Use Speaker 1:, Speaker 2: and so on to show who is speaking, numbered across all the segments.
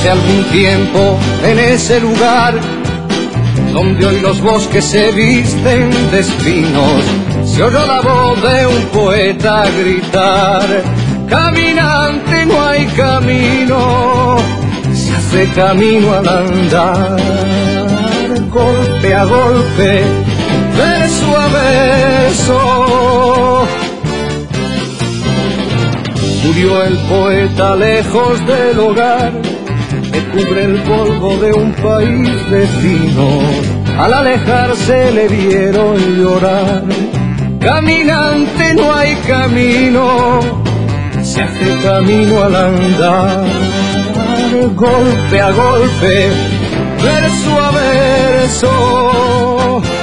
Speaker 1: Hace algún tiempo en ese lugar donde hoy los bosques se visten de espinos, se oyó la voz de un poeta gritar: caminante, no hay camino, se hace camino al andar. Golpe a golpe, verso a verso, murió el poeta lejos del hogar que cubre el polvo de un país vecino. Al alejarse le vieron llorar: caminante, no hay camino, se hace camino al andar. Golpe a golpe, verso a verso,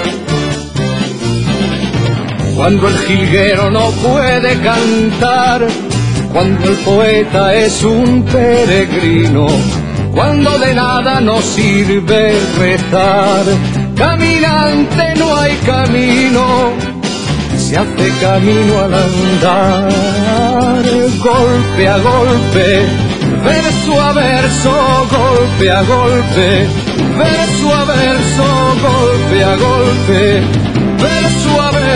Speaker 1: cuando el jilguero no puede cantar, cuando el poeta es un peregrino, cuando de nada nos sirve rezar. Caminante, no hay camino, se hace camino al andar. Golpe a golpe, verso a verso, golpe a golpe, verso a verso, golpe a golpe, verso a verso.